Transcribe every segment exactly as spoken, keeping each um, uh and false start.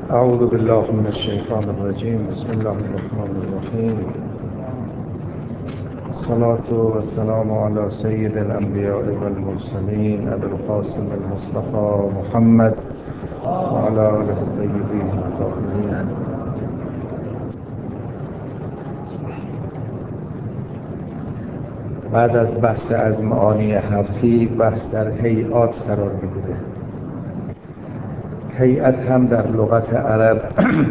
اعوذ بالله من الشیطان الرجیم. بسم الله الرحمن الرحیم. الصلاة والسلام على سید الانبیاء والمرسلین ابی القاسم المصطفى محمد وعلى آله الطیبین الطاهرین. بعد از بحث از معانی حرفی، بحث در هیئات قرار می‌گیره. هیئت هم در لغت عرب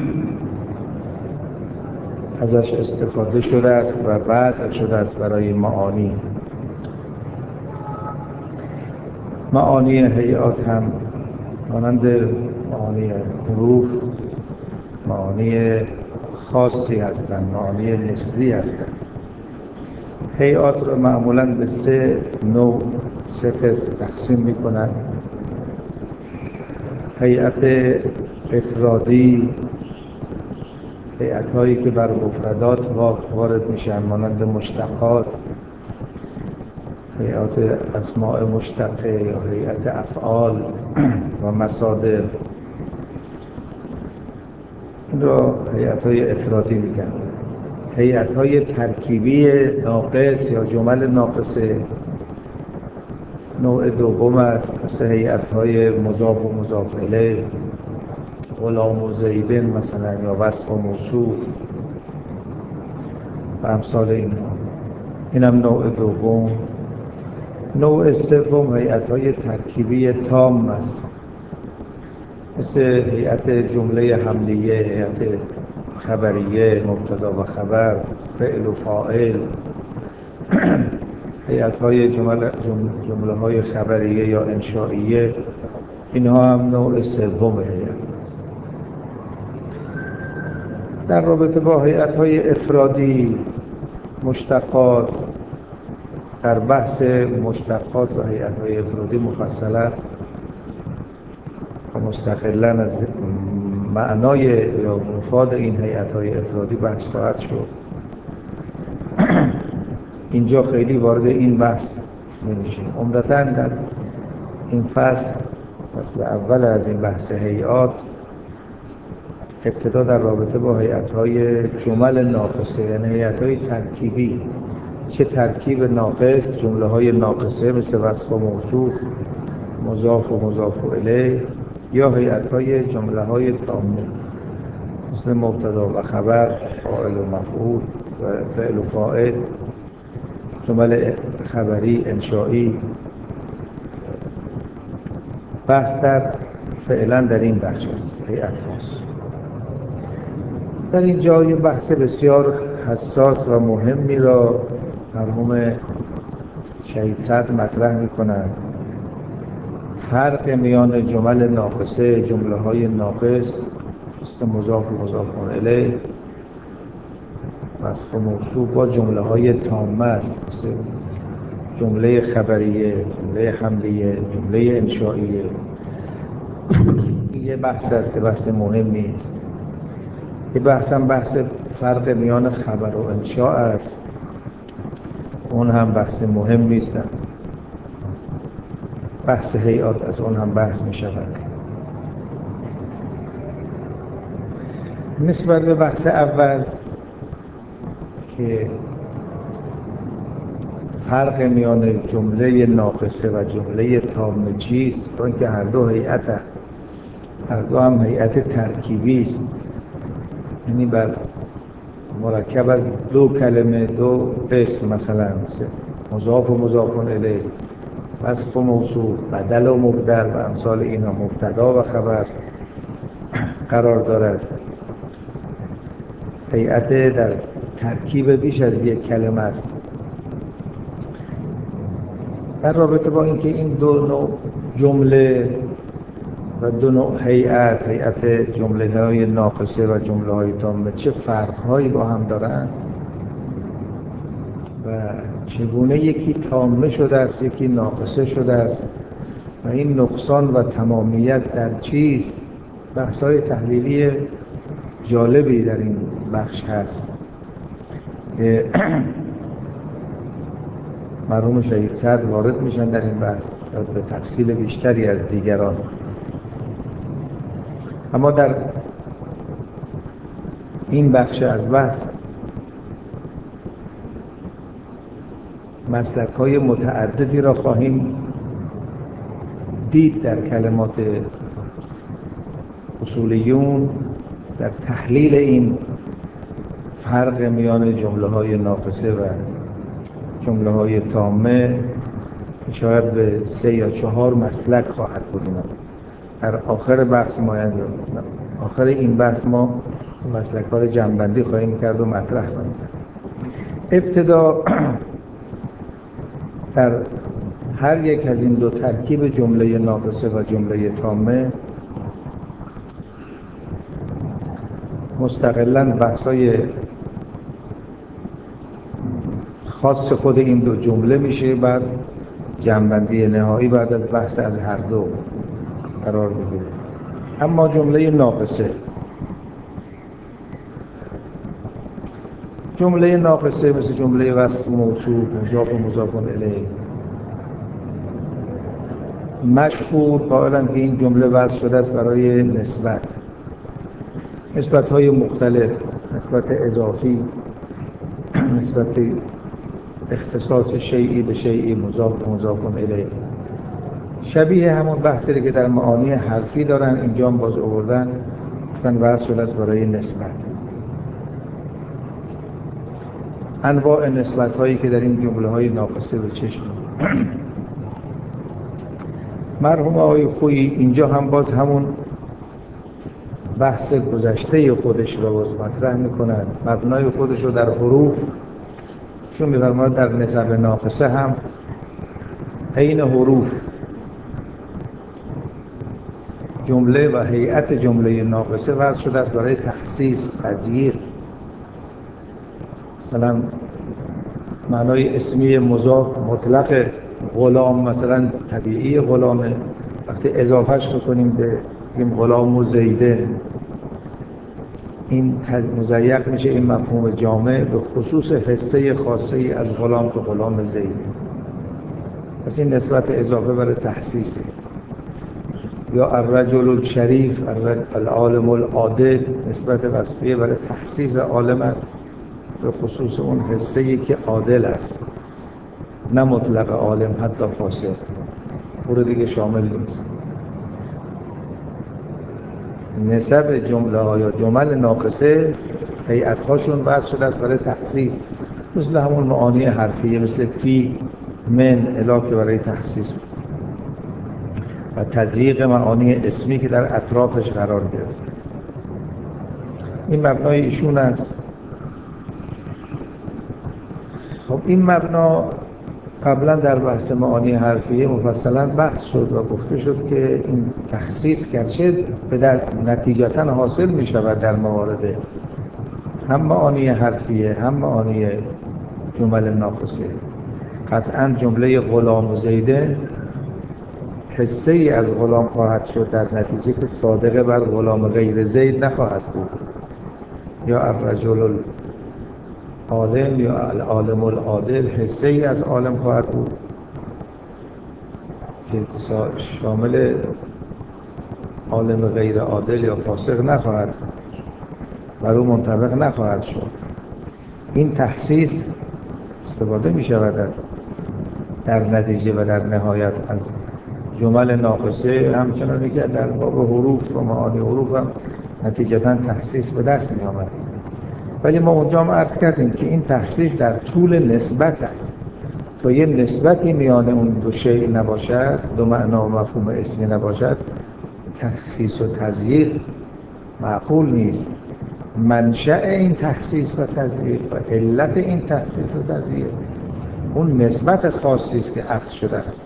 ازش استفاده شده است و وضع شده است برای معانی. معانی هیئات هم مانند معانی حروف معانی خاصی هستند، معانی نسبی هستند. هیئات رو معمولاً به سه نوع سه قسم تقسیم می‌کنند. هیئت افرادی، هیئت‌هایی که بر مفردات وارد میشن مانند مشتقات، هیئت اسماء مشتقه یا هیئت افعال و مصادر. این را هیئت‌های افرادی میگن. هیئت‌های ترکیبی ناقص یا جمل ناقصه نوع دوم است، مثل هیئت‌های مضاف و مضاف الیه، غلام و زیدن مثلا، یا وصف و موصوف و امثال اینها. اینم نوع دوم. نوع سوم هیئت‌های ترکیبی تام است، مثل هیئت جمله حملیه، هیئت خبریه، مبتدا و خبر، فعل و فاعل، هیئت‌های جمله جمله های خبریه یا انشائیه. اینها هم نوع سوم هیئت. در رابطه با هیئت‌های افرادی، مشتقات، در بحث مشتقات و هیئت‌های افرادی مفصلا و مستقلاً از معنای یا مفاد این هیئت‌های افرادی بحث خواهد شد. اینجا خیلی وارد این بحث نمیشیم. عمدتاً در این فصل فصل اول از این بحث هیئات، ابتدا در رابطه با هیئت‌های جمل ناقصه، یعنی هیئت‌های ترکیبی. چه ترکیب ناقص؟ جمله‌های ناقصه مثل وصف و موصوف، مضاف و مضاف الیه، یا هیئت‌های جمله‌های تامه مثل مبتدا و خبر، فاعل و مفعول و فعل و فاعل، جمل خبری، انشائی. بحث در فعلا در این بخش است، هیئت هاست. در این جای بحث بسیار حساس و مهمی را مرحوم شهید صدر مطرح می‌کنند. فرق میان جمل ناقصه، جمله های ناقص مثل مضاف و مضاف الیه، وصف و موصوف، با جمله های تامه است مثل جمله خبریه، جمله حملیه، جمله انشائیه. یه بحث است که بحث مهمی است. یه بحث هم بحث فرق میان خبر و انشاء است. اون هم بحث مهمی است. بحث هیئات از اون هم بحث می شود. نسبت به بحث اول که فرق میان جمله ناقصه و جمله تامه چیست، چون که هر دو هیئت هر دو هم هیئت ترکیبی است، یعنی بر مرکب از دو کلمه، دو اسم، مثلا مثل مضاف و مضاف الیه، وصف و موصوف، بدل و مبدل و امثال اینا، مبتدا و خبر قرار دارد. هیئت در ترکیب بیش از یک کلمه است. در رابطه با اینکه این دو نوع جمله و دو نوع هیئت، هیئت جمله های ناقصه و جمله های تامه، چه فرق هایی با هم دارند و چگونه یکی تامه شده است یکی ناقصه شده است و این نقصان و تمامیت در چیست، بحث های تحلیلی جالبی در این بخش هست که مرحوم شهید صدر وارد میشن در این بحث به تفصیل بیشتری از دیگران. اما در این بخش از بحث مسلک‌های متعددی را خواهیم دید در کلمات اصولیون در تحلیل این فرق میان جمله‌های ناقصه و جمله‌های تامه، شاید به سه یا چهار مسلک خواهد بود. در آخر بحث ما یعنی آخر این بحث ما مسلک‌ها رو جمع‌بندی خواهیم کرد و مطرح خواهیم کرد. ابتدا در هر یک از این دو ترکیب جمله ناقصه و جمله تامه مستقلاً بحث‌های خاص خود این دو جمله میشه، بعد جمع‌بندی نهایی بعد از بحث از هر دو قرار میگیره. اما جمله ناقصه جمله ناقصه مثل جمله وصف موصوف، مضاف و مضاف الیه، مشهور قائلن که این جمله وضع شده است برای نسبت، نسبت‌های مختلف، نسبت اضافی، نسبت اختصاص شیئی به شیئی، مضاف و مضاف الیه، شبیه همون بحثی که در معانی حرفی دارن اینجا هم باز آوردن، مثلا وضع شده است برای نسبت. انواع نسبت‌هایی که در این جمله‌های ناقصه به چشم مرحوم آقای خویی اینجا هم باز همون بحث گذشته خودش رو باز مطرح میکنن، مبنای خودش رو در حروف چون می‌فرماید در نسب ناقصه هم عین حروف جمله و هیئت جمله ناقصه وضع شده است برای تخصیص، تذییر. مثلا معنای اسمی مضاف مطلق غلام مثلا طبیعی غلامه، وقتی اضافهش بکنیم به غلام و زیده این مضیق میشه این مفهوم جامع به خصوص حصه خاصه ای از غلام که غلام زیده. پس این نسبت اضافه برای تخصیصه. یا الرجل الشریف، العالم العادل، نسبت وصفیه برای تخصیص عالم است به خصوص اون حصه ای که عادل است، نه مطلق عالم حتی فاسق، او رو دیگه شامل نیست. نسب جمله ها یا جمل ناقصه هیئت هاشون وضع شده است برای تخصیص، مثل همون معانی حرفیه، مثل فی، من، الا که برای تخصیص و تضییق معانی اسمی که در اطرافش قرار گرفته است. این مبنای ایشون است. خب این مبنا قبلا در بحث معانی حرفیه مفصلا بحث شد و گفته شد که این تخصیص گرچه به در نتیجتا حاصل می شود در موارد هم معانی حرفیه هم معانی جمل ناقصه. قطعا جمله غلام و زیده حصه ای از غلام خواهد شد در نتیجه که صادقه بر غلام غیر زید نخواهد بود، یا الرجل عالم یا العالم العادل حصه ای از عالم خواهد بود که شامل عالم غیر عادل یا فاسق نخواهد، بر او منطبق نخواهد شد. این تخصیص استفاده می شود از در نتیجه و در نهایت از جمل ناقصه، همچنانی که در باب حروف و معانی حروف هم نتیجتا تخصیص به دست می آمد. ولی ما اونجا هم عرض کردیم که این تخصیص در طول نسبت است. تا یه نسبتی میان اون دو شیء نباشد، دو معنا و مفهوم اسمی نباشد، تخصیص و تضییق معقول نیست. منشأ این تخصیص و تضییق و علت این تخصیص و تضییق اون نسبت خاصی است که اخذ شده است.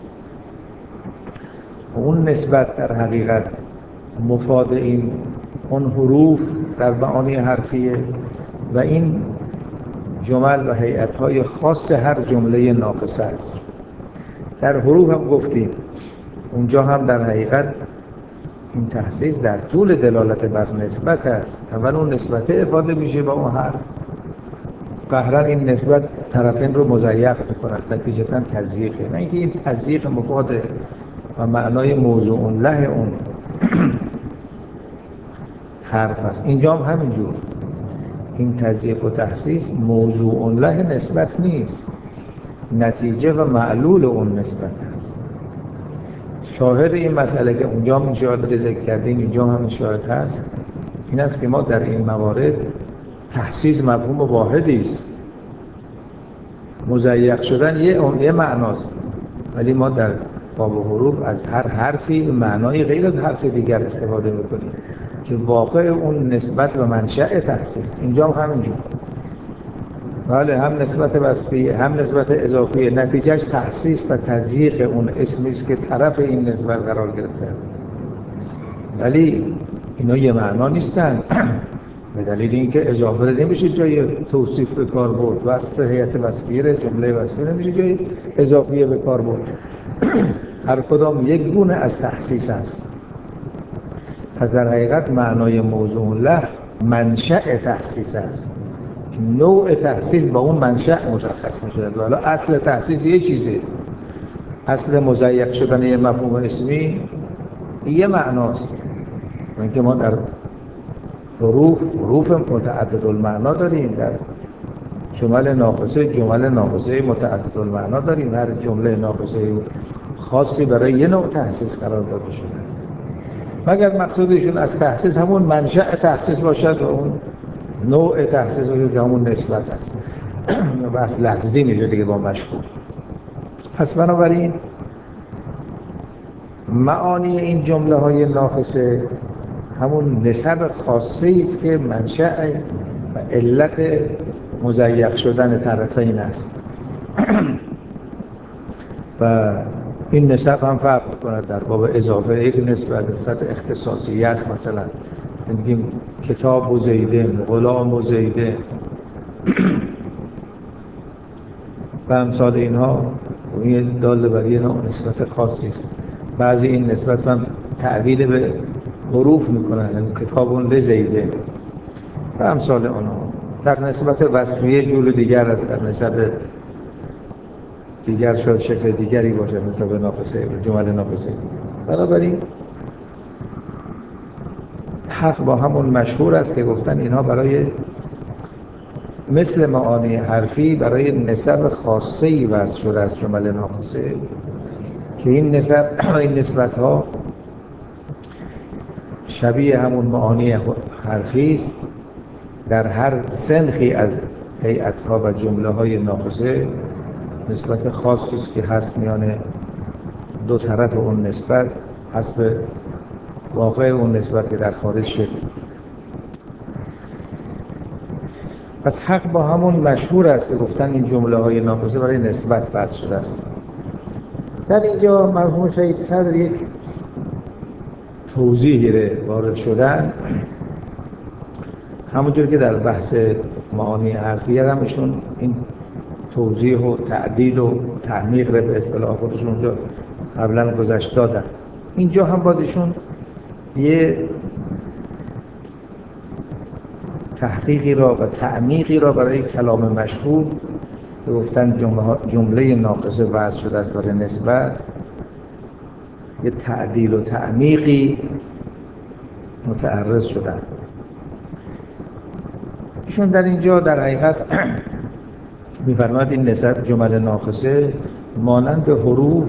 اون نسبت در حقیقت مفاد این اون حروف در معانی حرفیه و این جمل و هیئت‌های خاص هر جمله ناقصه است. در حروف هم گفتیم اونجا هم در حقیقت این تخصیص در طول دلالت بر نسبت است. اول اون نسبت افاده میشه با اون حرف، قهرن این نسبت طرفین رو مضیق میکند، نتیجتا تضییقه، نه اینکه این تضییق مفاد و معنای موضوع له اون حرف است. اینجا هم همینجور این تضعیف و تخصیص موضوع له نسبت نیست، نتیجه و معلول اون نسبت هست. شاهد این مسئله که اونجا هم شاهد ذکر کردیم اینجا هم شاهد هست این است که ما در این موارد تخصیص مفهوم واحدی است. مضیق شدن یه یه معناست، ولی ما در باب حروف از هر حرفی معنای غیر از حرف دیگر استفاده میکنیم که واقع اون نسبت و منشأ تخصیص. اینجا هم همینجور، بله، هم نسبت وصفی هم نسبت اضافی، نتیجهش تخصیص و تضییق اون اسمی است که طرف این نسبت قرار گرفته است. ولی اینا یه معنا نیستن به دلیل اینکه اضافه نمیشه جای توصیف به کار برد، وصف هیئت وصفیه جمله وصفی نمیشه جای اضافیه به کار برد. هر کدام یک گونه از تخصیص است. پس در حقیقت معنای موضوع له منشأ تخصیص است. نوع تخصیص با اون منشأ مشخص میشه. حالا اصل تخصیص یه چیزه، اصل مضیق شدن یه مفهوم اسمی یه معناست. اینکه ما در حروف حروف متعدد المعنا داریم، در جمل ناقصه جمل ناقصه متعدد المعنا داریم، هر جمله ناقصه خاصی برای یه نوع تخصیص قرار داده شده است. مگر مقصودشون از تخصیص همون منشأ تخصیص باشد و اون نوع تخصیص باشد که همون نسبت است. بحث لفظی میشه دیگه با مشغول. پس بنابراین معانی این جمله های ناقصه همون نسب خاصی است که منشأ و علت مضیق شدن طرفین است. و این نسب هم فرق می‌کند. در باب اضافه یک نسبت نسبت اختصاصی است، مثلا میگیم کتاب و زیدن، غلام و زیدن و امثال اینها، این داله بر یه نوع نسبت خاصی است. بعضی این نسبت هم تعبیر به حروف میکنن، یعنی کتابون لزیده و امثال اونها. در نسبت وصفیه جور دیگر است، در نسبت دیگر شاید شکل دیگری باشه، مثل به ناقصه جمل ناقصه. بنابراین حق با همون مشهور است که گفتن اینها برای مثل معانی حرفی برای نسب خاصی وضع شده از جمل ناقصه که این نسب این نسبت ها شبیه همون معانی حرفی است. در هر سنخی از هیئت ها و جمله های ناقصه نسبت خاصی است که هست میان دو طرف اون نسبت حسب واقع اون نسبت که در خارج شد. پس حق با همون مشهور است که گفتن این جمله های ناقصه برای نسبت وضع شده است. در اینجا مرحوم شهید صدر یک توضیحی رو وارد شدن، همونجور که در بحث معانی حرفیه هم ایشون این توضیح و تعدیل و تعمیق رو به اصطلاح خودشون اونجا قبلا گذشت دادن. اینجا هم باز ایشون یه تحقیقی را و تعمیقی را برای کلام مشهور که گفتن جمله, جمله ناقصه وضع شده است برای نسبت، یه تعدیل و تعمیقی متعرض شدن. ایشون در اینجا در حقیقت می‌فرماید این نسبت جمل ناقصه مانند حروف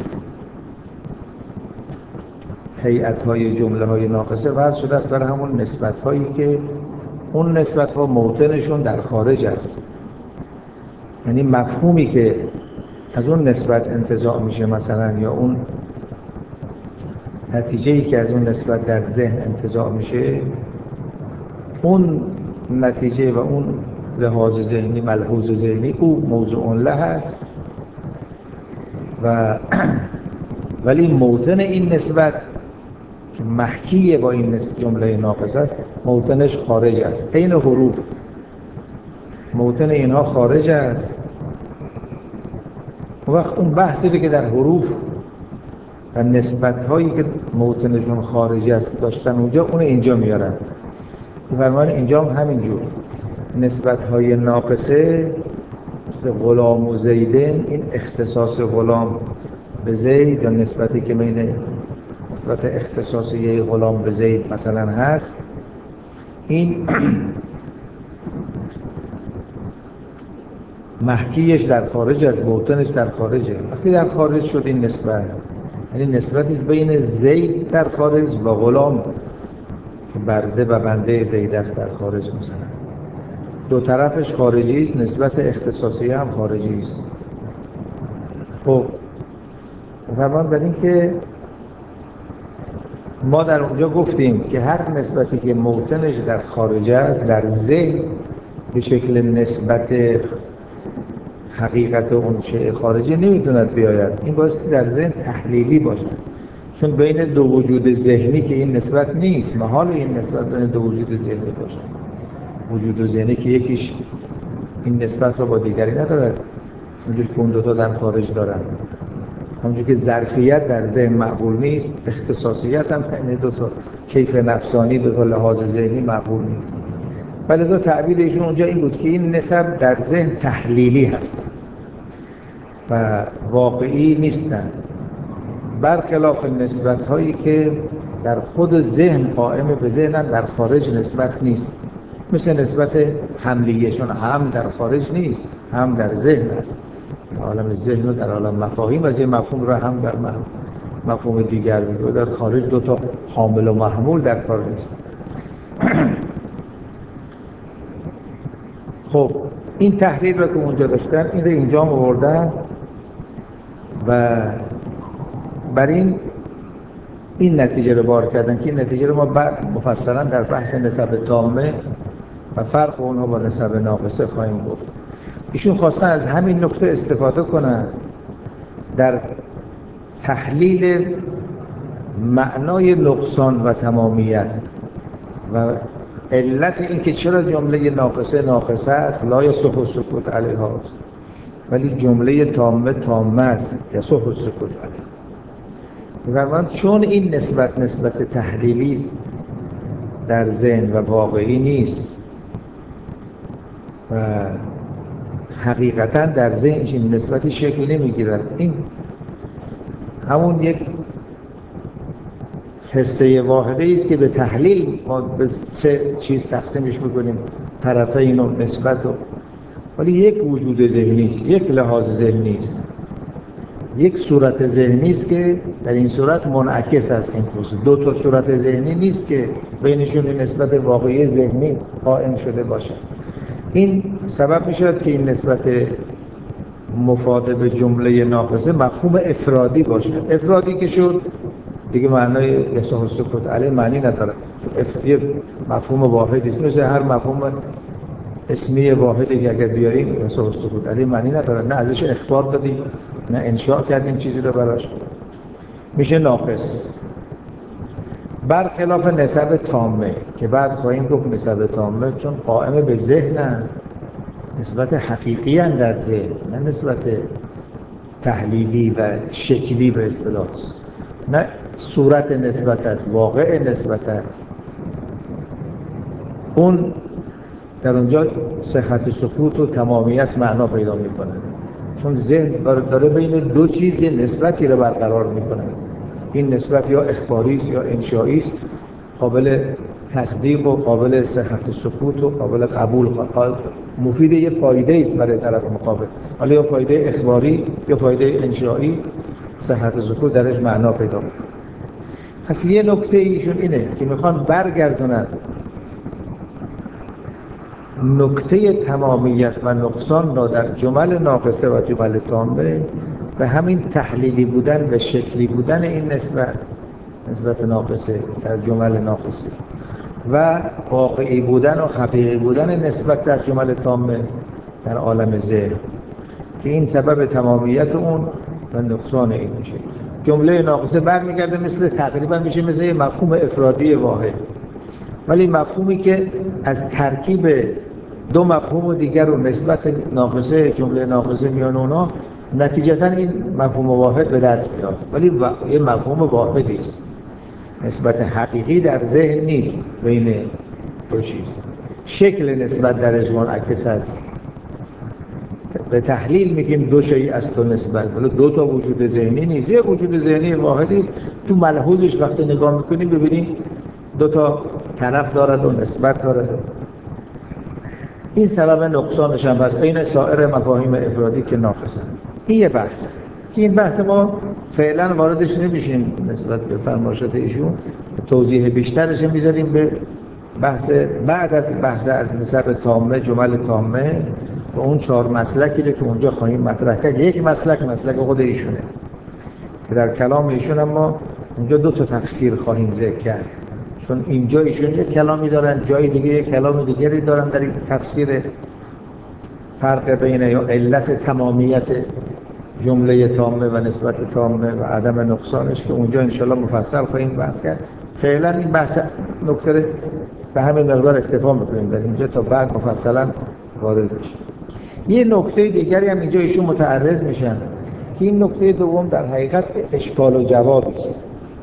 هیئت‌های جمله‌های ناقصه وضع شده است برای همون نسبت‌هایی که اون نسبت‌ها موطنشون در خارج است. یعنی مفهومی که از اون نسبت انتزاع میشه مثلا، یا اون نتیجه‌ای که از اون نسبت در ذهن انتزاع میشه، اون نتیجه و اون لحاظ ذهنی ملحوظ ذهنی او موضوع له است و ولی موطن این نسبت که محکی با این جمله ناقص است موطنش خارج است. عین حروف موطن اینها خارج است. وقت اون بحثی که در حروف و نسبت هایی که موطنشون خارج است داشتن اونجا، اون اینجا میارن. فرمان اینجا هم همینجور نسبت های ناقصه مثل غلام و زیدن، این اختصاص غلام به زید یا نسبتی که بین نسبت اختصاصی غلام به زید مثلا هست، این محکیش در خارج از باطنش در خارجه. وقتی در خارج شد این نسبت، یعنی نسبتی بین زید در خارج و غلام که برده و بنده زید است در خارج مثلا، دو طرفش خارجی است، نسبت اختصاصی هم خارجی است. خب فرمان بر این که ما در اونجا گفتیم که هر نسبتی که موطنش در خارج است در ذهن به شکل نسبت حقیقت اون شیء خارجی نمیتوند بیاید، این باید در ذهن تحلیلی باشد، چون بین دو وجود ذهنی که این نسبت نیست، محال این نسبت بین دو وجود ذهنی باشد. وجود ذهنی که یکیش این نسبت را با دیگری ندارد، اونجور که اون دوتا در خارج دارن. همونجور که ظرفیت در ذهن مقبول نیست، اختصاصیت هم این دوتا کیف نفسانی دوتا لحاظ ذهنی مقبول نیست. ولی از تعبیر ایشون اونجا این بود که این نسب در ذهن تحلیلی هستن و واقعی نیستن، برخلاف نسبت هایی که در خود ذهن قائم به ذهنن در خارج نسبت نیست، مثل نسبت حملیشون هم در خارج نیست، هم در ذهن است. عالم ذهن و در عالم مفاهیم از این مفهوم را هم بر مفهوم دیگر میگه، در خارج دو تا حامل و محمول در کار نیست. خب این تحلیل را که اونجا داشتن این را اینجا آوردن و بر این این نتیجه رو بار کردن که این نتیجه رو ما بعد مفصلا در بحث نسب تامه و فرق اونها با نسب ناقصه خواهیم گفت. ایشون خواستن از همین نکته استفاده کنن در تحلیل معنای نقصان و تمامیت و علت این که چرا جمله ناقصه ناقصه است، لا یصح السکوت علیها است، ولی جمله تامه تامه است، یصح السکوت علیها. و چون این نسبت نسبت تحلیلی است در ذهن و واقعی نیست و حقیقتا در ذهن این نسبتی شکل نمیگیرد، این همون یک حصه واحده است که به تحلیل ما به سه چیز تقسیمش میکنیم، طرفین و نسبت و، ولی یک وجود ذهنی است، یک لحاظ ذهنی است، یک صورت ذهنی است که در این صورت منعکس است. این دو تا صورت ذهنی نیست که بینشون نسبت واقعی ذهنی قائم شده باشه. این سبب میشود که این نسبت مفاده به جمله ناقصه مفهوم افرادی باشه. افرادی که شد دیگه معنای یصح السکوت علیه معنی نداره، یه مفهوم واحدی است، مثل هر مفهوم اسمی واحدی که اگر بیاریم یصح السکوت علیه معنی نداره، نه ازش اخبار دادیم نه انشاء کردیم چیزی رو براش، میشه ناقص. برخلاف نسب تامه که بعد خواهیم گفت نسب تامه چون قائم به ذهنن، نسبت حقیقی ان در ذهن، نه نسبت تحلیلی و شکلی به اصطلاح، نه صورت نسبت است، واقع نسبت است. اون در اونجا صحت سکوت و تمامیت معنا پیدا میکنه، چون ذهن داره بین دو چیز نسبتی رو برقرار میکنه. این نسبت یا اخباری است یا انشایی است، قابل تصدیق و قابل صحت سکوت و قابل قبول، مفید یه فایده است برای طرف مقابل، حالا یا فایده اخباری یا فایده انشایی، صحت سکوت درش معنا پیدا میکنه. پس یه نکته ایشون اینه که میخوان برگردونن نکته تمامیت و نقصان را در جمل ناقصه و جمل تامه و همین تحلیلی بودن و شکلی بودن این نسبت نسبت ناقصه در جمل ناقصه و واقعی بودن و حقیقی بودن نسبت در جمل تامه در عالم ذهن که این سبب تمامیت اون و نقصان این میشه. جمله ناقصه برمیگرده مثل تقریبا میشه مثل یه مفهوم افرادی واحد، ولی مفهومی که از ترکیب دو مفهوم دیگر و نسبت ناقصه جمله ناقصه میان اونا نتیجتا این مفهوم واحد به دست میاد، ولی یه مفهوم واحدی است، نسبت حقیقی در ذهن نیست بین دو چیز، شکل نسبت درش منعکس است. به تحلیل میگیم دو شیء است و نسبت، ولی دو تا وجود ذهنی نیست، یه وجود ذهنی واحدی است. تو ملحوظش وقتی نگاه میکنیم ببینیم دو تا طرف دارد و نسبت دارد. این سبب نقصانش هم هست، این سایر مفاهیم افرادی که ناقصن. این یه بحث که این بحث ما فعلا واردش نمیشیم نسبت به فرمایشات ایشون، توضیح بیشترش میذاریم به بحث بعد از بحث از نسب تامه، جمل تامه و اون چهار مسلکی رو که اونجا خواهیم مطرح کرد. یک مسلک مسلک خود ایشونه که در کلام ایشون اما اونجا دو تا تفسیر خواهیم ذکر کرد، چون اینجا ایشون یک کلامی دارن، جای دیگه یک کلام دیگری دارن در این تفسیر فرق بین یا علت تمامیت جمله تامه و نسبت تامه و عدم نقصانش که اونجا انشالله مفصل خواهیم بحث کرد. فعلا این بحث نکته به همین مقدار اکتفا میکنیم در اینجا تا بعد مفصلا وارد بشیم. یه نکته دیگری هم اینجا ایشون متعرض میشن که این نکته دوم در حقیقت اشکال و جوابی است.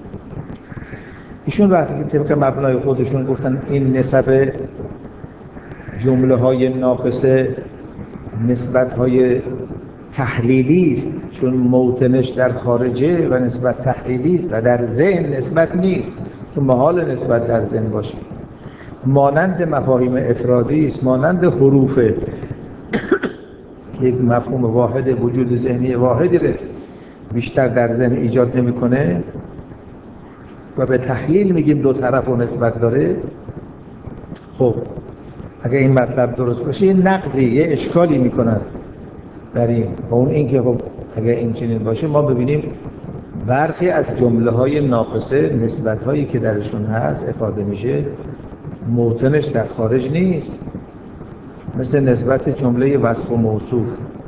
ایشون وقتی که طبق مبنای خودشون گفتن این نسب جمله های ناقصه نسبت های تحلیلی است، چون موطنش در خارجه و نسبت تحلیلی است و در ذهن نسبت نیست، چون محال نسبت در ذهن باشه. مانند مفاهیم افرادی است، مانند حروف که یک مفهوم واحد وجود ذهنی واحدی رو بیشتر در ذهن ایجاد نمیکنه و به تحلیل میگیم دو طرف و نسبت داره. خب اگه این مطلب درست باشه یه نقضی، یه اشکالی میکنن در این و اون این که خب اگه این چنین باشه ما ببینیم برخی از جمله های ناقصه نسبت هایی که درشون هست افاده میشه موطنش در خارج نیست، مثل نسبت جمله وصف و موصوف.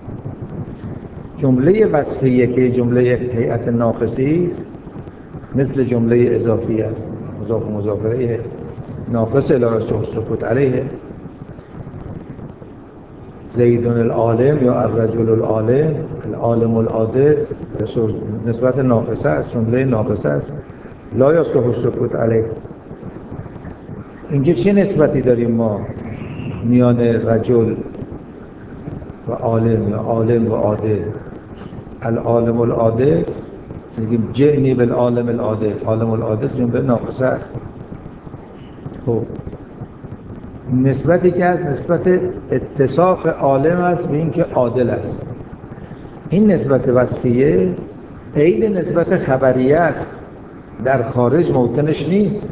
جمله وصفیه که جمله هیئت ناقصی است مثل جمله اضافی است، مضاف و مضاف الیه، ناقص لا یصح سکوت علیه. زید العالم یا الرجل العالم، العالم العادل نسبت ناقصه است، جمله ناقصه است، لا یصح سکوت علیه. اینجا چه نسبتی داریم ما میان رجل و عالم یا عالم و عادل؟ العالم العادل میگیم جئنی بالعالم العادل، عالم العادل جمله ناقصه است. خب نسبتی که از نسبت اتصاف عالم است به این که عادل است. این نسبت وصفیه عین نسبت خبریه است، در خارج موطنش نیست،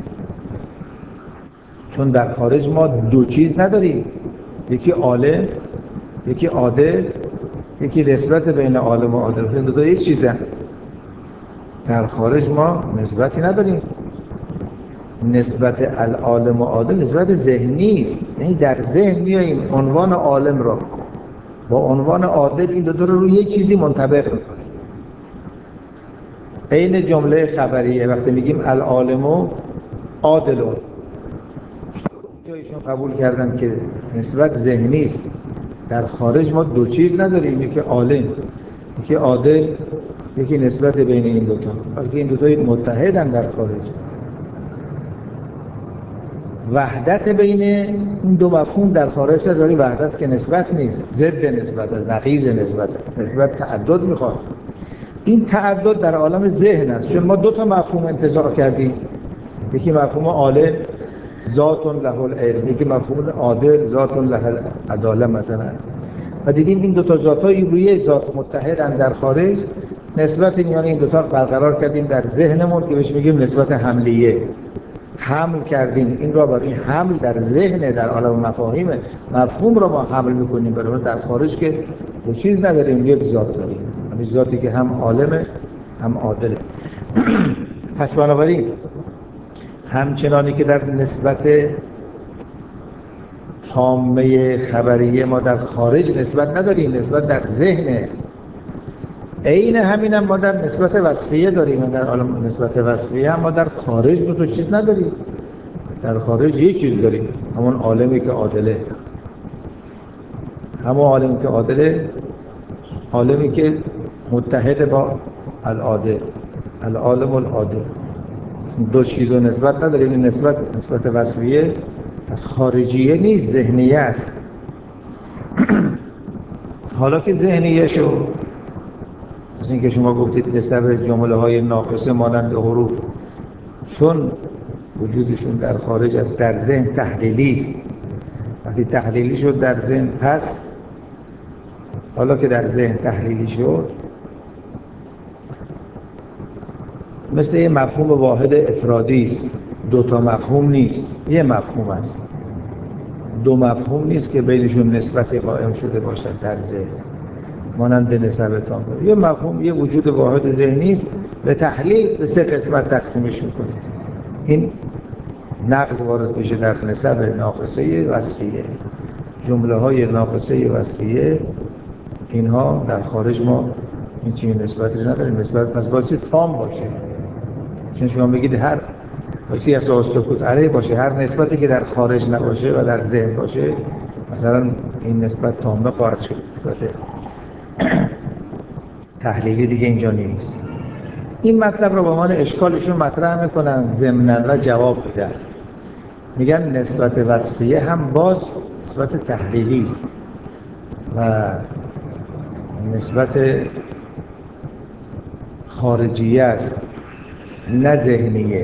چون در خارج ما دو چیز نداریم، یکی عالم یکی عادل، یکی نسبت بین عالم و عادل، این دو تا یک چیزن. در خارج ما نسبتی نداریم. نسبت العالم و عادل نسبت ذهنی است، یعنی در ذهن میاییم عنوان عالم را با عنوان عادل این دو تا رو روی یک چیزی منطبق میکنیم. عین جمله خبریه وقتی میگیم العالم و عادل، ایشون قبول کردن که نسبت ذهنی است، در خارج ما دو چیز نداریم، یکی عالم یکی عادل، یکی نسبت بین این دوتا، بلکه این دوتا متحدن در خارج. وحدت بین این دو مفهوم در خارج هست، ولی وحدت که نسبت نیست، ضد نسبت است، نقیض نسبت است. نسبت تعدد میخواد. این تعدد در عالم ذهن است، چون ما دو تا مفهوم انتزاع کردیم، یکی مفهوم عالم ذات له العلم، یکی مفهوم عادل ذات له العداله مثلا، و دیدیم این دو تا ذاتای روی ذات متحدن در خارج. نسبت یعنی این دو تا برقرار کردیم در ذهنمون که بهش میگیم نسبت حملیه. حمل کردیم این را برای حمل در ذهن، در عالم مفاهیم مفهوم را ما حمل میکنیم، برای در خارج که دو چیز نداریم، یک ذات داریم، همین ذاتی که هم عالمه هم عادله. پس بنابراین همچنانی که در نسبت تامه خبریه ما در خارج نسبت نداریم، نسبت در ذهنه، عین همین هم ما در نسبت وصفیه داریم. در عالم نسبت وصفیه هم ما در خارج دو تا چیز نداریم، در خارج یک چیز داریم، همون عالمی که عادله، همون عالمی که عادله، عالمی که متحد با العادل، العالم العادل. دو چیز رو نسبت نداریم. این نسبت نسبت وصفیه از خارجیه نیست، ذهنیه است. حالا که ذهنیه شو، مثل اینکه شما گفتید نسبت جمله های ناقصه مانند حروف چون وجودشون در خارج از در ذهن تحلیلی است وقتی تحلیلی شد در ذهن، پس حالا که در ذهن تحلیلی شد مثل یه مفهوم واحد افرادی است، دو تا مفهوم نیست، یه مفهوم است. دو مفهوم نیست که بینشون نسبتی قائم شده باشد در ذهن مانند نسبتان. یه مفهوم، یه وجود واحد ذهنی است، به تحلیل به سه قسمت تقسیمش میکنیم. این نقض وارد میشه در نسب ناقصه وصفیه. جمله های ناقصه وصفیه اینها در خارج ما این چیزی نسبتی نداریم، نسبت پس باید تام باشه. چون شما بگید هر باشه از سکوت علیه باشه، هر نسبتی که در خارج نباشه و در ذهن باشه مثلا این نسبت تامه خواهد شد. نسبت تحلیلی دیگه اینجا نیست. این مطلب رو به عنوان اشکالشون مطرح میکنن ضمناً و جواب میدن. میگن نسبت وصفیه هم باز نسبت تحلیلی است و نسبت خارجیه است نه ذهنیه،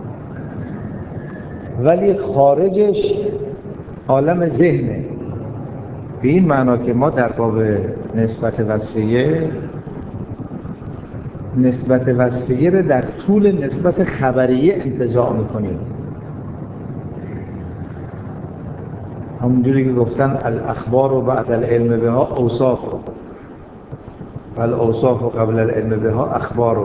ولی خارجش عالم ذهنه. به این معنا که ما در باب نسبت وصفیه نسبت وصفیه رو در طول نسبت خبریه انتزاع میکنیم. همونجوری که گفتن الاخبار و بعد العلم بها اوصاف و الاوصاف و قبل العلم بها اخبار.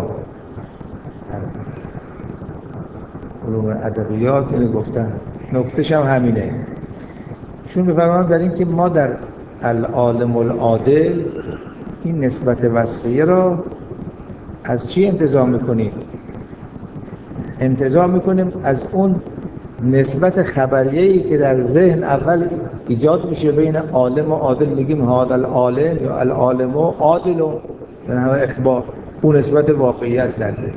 علوم ادبیات اینو گفتن، نکتهش هم همینه. چون بفرمایند در این که ما در العالم العادل این نسبت وصفیه را از چی انتزاع میکنیم؟ انتزاع میکنیم از اون نسبت خبریه‌ای که در ذهن اول ایجاد میشه بین عالم و عادل. میگیم هذا العالم یا العالم و عادل و به نحو اخبار. اون نسبت واقعیت در ذهن.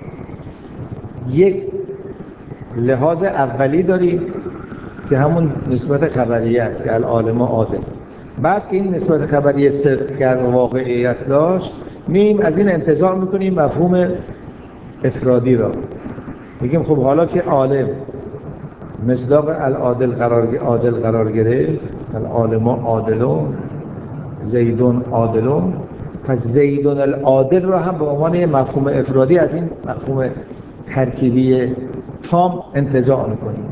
یک لحاظ اولی داریم که همون نسبت خبریه است که العالم و عادل. بعد که این نسبت خبریه صدق کرد و واقعیت داشت، میم از این انتظار میکنیم مفهوم افرادی را. میگیم خب حالا که عالم مصداق العادل قرار عادل قرار گرفت، العالم عادلون زیدون عادلون، پس زیدون العادل را هم به عنوان مفهوم افرادی از این مفهوم ترکیبی تام انتزاع میکنیم.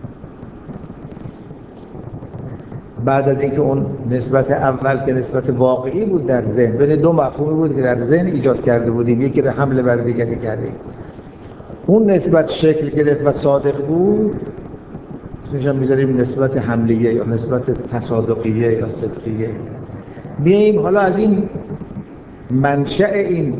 بعد از اینکه اون نسبت اول که نسبت واقعی بود در ذهن، بین دو مفهومی بود که در ذهن ایجاد کرده بودیم، یکی رو حمله بر دیگری کردیم، اون نسبت شکل گرفت و صادق بود، اسمش هم میذاریم نسبت حملیه یا نسبت تصادقیه یا صدقیه. بیاییم حالا از این منشأ این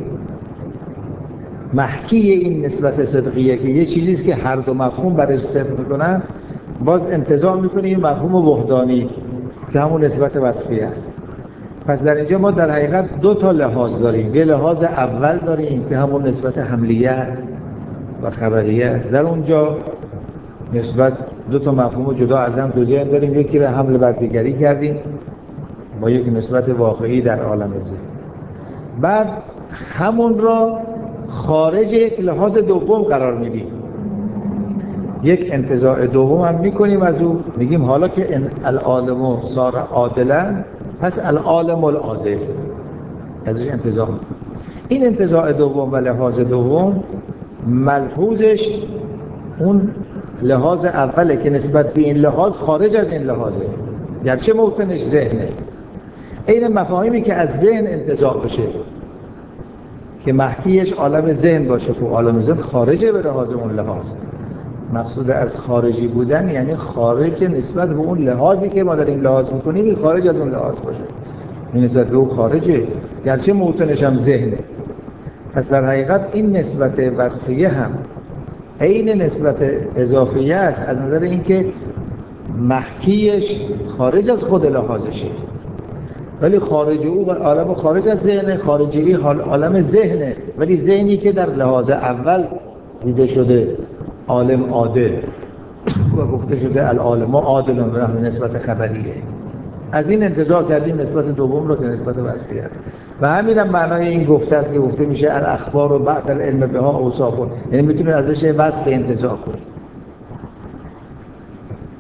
محکی این نسبت صدقیه که یه چیزیست که هر دو مفهوم برش صدق میکنن، باز انتزاع میکنیم مفهوم وحدانی که همون نسبت وصفی است. پس در اینجا ما در حقیقت دو تا لحاظ داریم. یه لحاظ اول داریم که همون نسبت حملیه است و خبریه است. در اونجا نسبت دو تا مفهوم جدا از هم توجیه داریم. یکی را حمله بر دیگری کردیم با یک نسبت واقعی در عالم ذهن. بعد همون را خارج یک لحاظ دوم قرار میدیم، یک انتزاع دوم هم میکنیم از او. میگیم حالا که العالم صار عادلا، پس العالم العادل ازش انتزاع میکنیم. این انتزاع دوم و لحاظ دوم ملحوظش اون لحاظ اوله که نسبت به این لحاظ خارج از این لحاظه، گرچه موطنش ذهنه. این مفاهیمی که از ذهن انتزاع بشه که محکیش عالم ذهن باشه، که عالم ذهن خارجه به لحاظ اون لحاظ. مقصود از خارجی بودن یعنی خارج نسبت به اون لحاظی که ما داریم لحاظ میکنیم، این خارج از اون لحاظ باشه، این نسبت به اون خارجه گرچه موطنش هم ذهنه. پس در حقیقت این نسبت وصفیه هم عین نسبت اضافیه است از نظر اینکه محکیش خارج از خود لحاظشه، ولی خارج او عالم خارج از ذهن، خارجی عالم ذهنه، ولی ذهنی که در لحاظ اول دیده شده عالم عادل و گفته شده العالم عادلون به نحو نسبت خبریه. از این انتزاع کردیم نسبت دوم رو که نسبت وصفیه است. و همین هم معنای این گفته است که گفته میشه الاخبار و بعد العلم بها اوصاف، یعنی میتونید ازش وصف انتزاع کنید.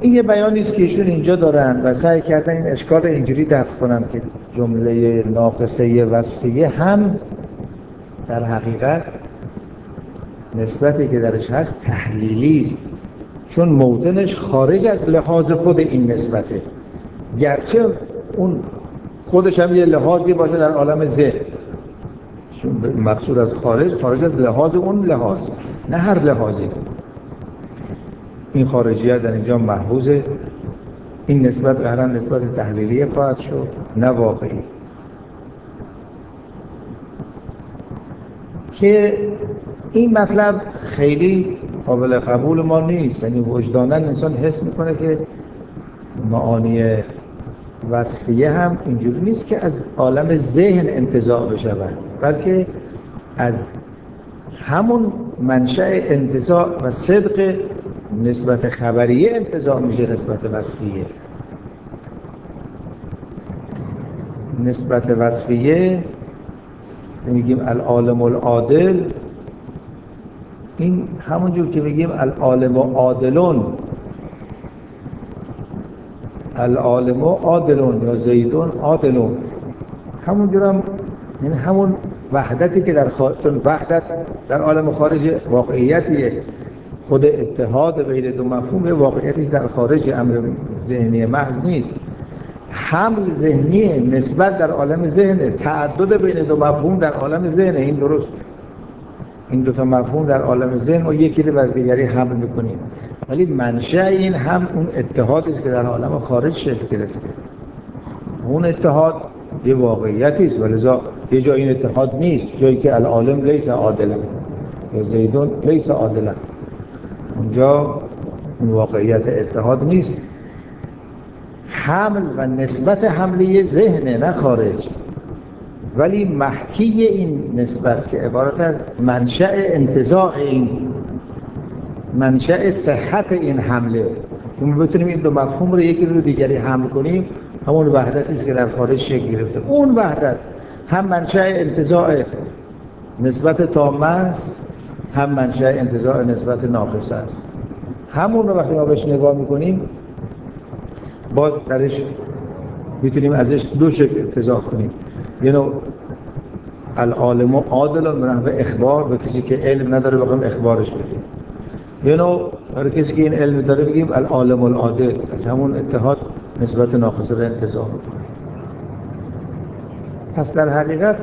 این یه بیانی است که ایشون اینجا دارن و سعی کردن این اشکال اینجوری دفع کنن که جمله ناقصه وصفیه هم در حقیقت نسبتی که درش هست تحلیلی است، چون موطنش خارج از لحاظ خود این نسبته، گرچه اون خودش هم یه لحاظی باشه در عالم ذهن، چون مقصود از خارج خارج از لحاظ اون لحاظ، نه هر لحاظی. این خارجیت در اینجا محفوظه. این نسبت قهرا نسبت تحلیلی خواهد شد، نه واقعی، که این مطلب خیلی قابل قبول ما نیست. یعنی وجداناً انسان حس میکنه که معانی وصفیه هم اینجوری نیست که از عالم ذهن انتزاع بشود، بلکه از همون منشأ انتزاع و صدق نسبت خبریه انتزاع میشه نسبت وصفیه. نسبت وصفیه میگیم العالم العادل، این همونجور که میگیم العالم عادلون، العالم عادلون یا زیدون عادلون، همونجور هم یعنی همون وحدتی که در خارج، چون وحدت در عالم خارج واقعیتیه، خود اتحاد بین دو مفهوم واقعیتی در خارج، امر ذهنی محض نیست. حمل ذهنی نسبت در عالم ذهن، تعدد بین دو مفهوم در عالم ذهن، این درست. این دو تا مفهوم در عالم ذهن و یکی رو بر دیگری حمل میکنیم، ولی منشأ این هم اون اتحادی است که در عالم خارج شکل گرفته. اون اتحاد یه واقعیتی است، ولذا یه جای این اتحاد نیست، جایی که العالم لیس عادلا یا زیدون لیس عادلا، اونجا اون واقعیت اتحاد نیست. حمل و نسبت حملی ذهنه، نه خارج، ولی محکی این نسبت که عبارت از منشأ انتزاع این، منشأ صحت این حمله، که ما بتونیم این دو مفهوم رو یکی رو دیگری حمل کنیم، همون وحدتی است که در خارج شکل گرفته. اون وحدت هم منشأ انتزاع نسبت تامه است، هم منشأ انتزاع نسبت ناقصه است. همون رو وقتی ما بهش نگاه میکنیم باز درش میتونیم ازش دو شکل انتزاع کنیم. یه نوع العالم عادل به نحو اخبار، به کسی که علم نداره بخوایم اخبارش بدیم. یه نوع برای کسی که این علم داره بگیم العالم العادل، از همون اتحاد نسبت ناقصه رو انتزاع میکنیم. پس در حقیقت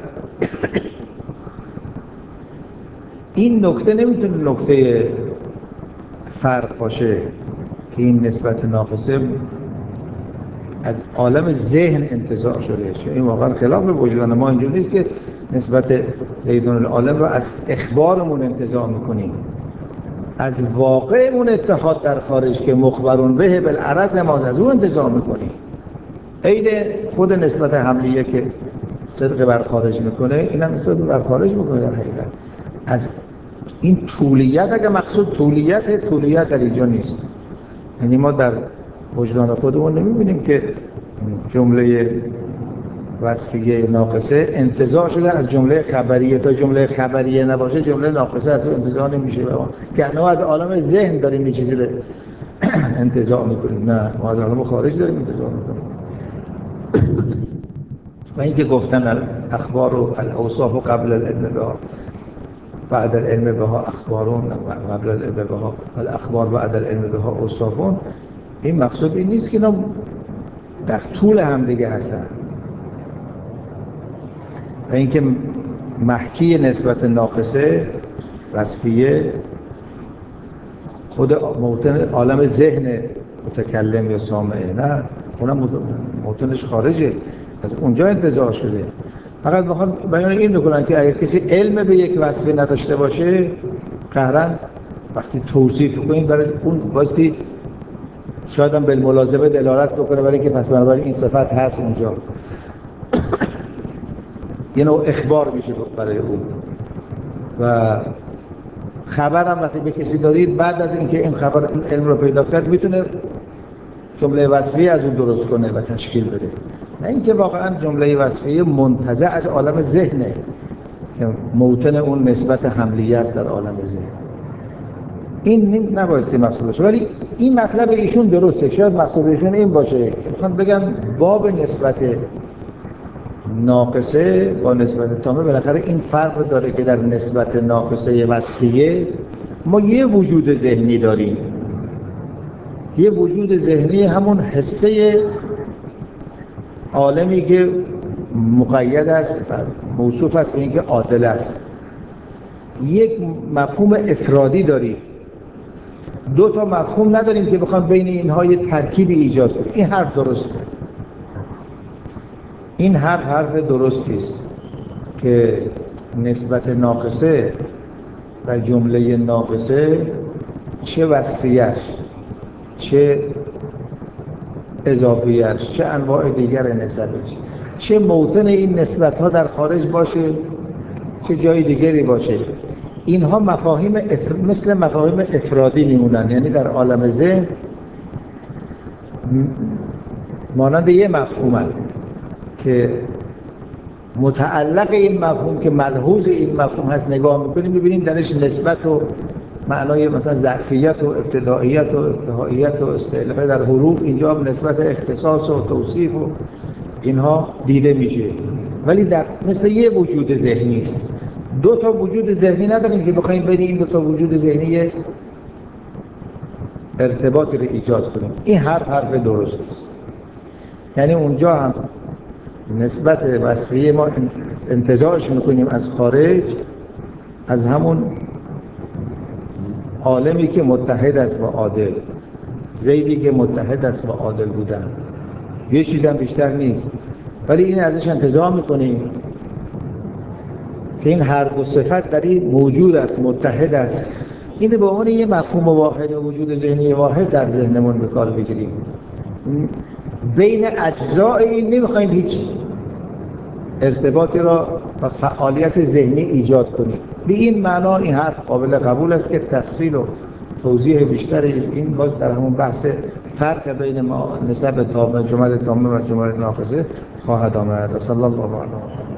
این نکته نمیتونه نکته فرق باشه که این نسبت ناقصه از عالم ذهن انتزاع شده. این واقعا خلاف وجدان ما. اینجور نیست که نسبت زیدون العالم رو از اخبارمون انتزاع میکنیم، از واقعمون اتحاد در خارج که مخبرون به بالعرض ما از اون انتزاع میکنیم. عین خود نسبت حملیه که صدق بر خارج میکنه، این هم صدق بر خارج میکنه. در حقیقت از این طولیت، اگه مقصود طولیت، طولیت در اینجا نیست. یعنی ما در وجدان خودمون نمیبینیم که جمله وصفیه ناقصه انتزاع شده از جمله خبریه. تا جمله خبریه نباشه جمله ناقصه از اون انتزاع نمیشه. که ما از عالم ذهن داریم یه چیزی رو انتزاع میکنیم، نه، ما از عالم خارج داریم انتزاع میکنیم. و این که گفتن الاخبار و الاوصاف و قبل العلم بها بعد العلم بها اخبارون، قبل العلم بها الاخبار بعد العلم بها اوصافون، این مقصود این نیست که اینا در طول هم دیگه هستن. و اینکه محکی نسبت ناقصه وصفیه خود موطن عالم ذهن متکلم یا سامعه، نه، اونم موطنش خارجه، از اونجا انتزاع شده. فقط بخواد بیان این بکنن که اگر کسی علم به یک وصفه نداشته باشه، قهرن وقتی توصیف کنید برای اون واسطی شاید هم بالملازمه دلالت بکنه برای اینکه پس بنابراین این صفت هست اونجا. یه نوع اخبار میشه برای اون. و خبر هم وقتی به کسی دادید، بعد از اینکه این خبر این علم رو پیدا کرد، میتونه جمله وصفی از اون درست کنه و تشکیل بده. نه اینکه واقعا جمله وصفی منتزع از عالم ذهنه که موطن اون نسبت حملیه است در عالم ذهن. این نبایستی مقصود باشه. ولی این مطلب ایشون درسته. شاید مقصود ایشون این باشه که میخوان بگن باب نسبت ناقصه با نسبت تامه بالاخره این فرق داره که در نسبت ناقصه وصفیه ما یه وجود ذهنی داریم، یه وجود ذهنی همون حسه عالمی که مقید است، موصوف است به اینکه عادل است. یک مفهوم افرادی داریم، دو تا مفهوم نداریم که بخوام بین اینها یه ترکیبی ایجاد کنیم. این حرف درسته، این حرف حرف درستی است که نسبت ناقصه و جمله ناقصه چه وصفیش، چه اضافیش، چه انواع دیگر نسبتش، چه موطن این نسبت ها در خارج باشه، چه جای دیگری باشه، اینها مفاهیم افر... مثل مفاهیم افرادی میمونن. یعنی در عالم ذهن مانند یه مفهومن که متعلق این مفهوم که ملحوظ این مفهوم هست نگاه میکنیم ببینیم درش نسبت و معنای مثلا ظرفیت و ابتدائیت و انتهائیت و استعلاء در حروف اینجا هم نسبت اختصاص و توصیف و اینها دیده میشه. ولی در مثل یه وجود ذهنی است. دو تا وجود ذهنی نداریم که بخوایم بین این دو تا وجود ذهنی ارتباطی رو ایجاد کنیم. این حرف حرف درست است. یعنی اونجا هم نسبت وصفیه ما انتزاعش میکنیم از خارج، از همون عالمی که متحد است با عادل، زیدی که متحد است با عادل بودن، یه چیز هم بیشتر نیست. ولی این ازش انتزاع میکنیم که این هر دو صفت در این موجود است، متحد است. این به عنوان یه مفهوم واحد و وجود ذهنی واحد در ذهنمون به کار بگیریم. بین اجزاء این نمیخوایم هیچ ارتباطی را و فعالیت ذهنی ایجاد کنیم. به این معنا این حرف قابل قبول است که تفصیل و توضیح بیشتری این باز در همون بحث فرق بین ما نسب تامه، جمل تامه و جمل ناقصه خواهد آمد. صلی الله علیه و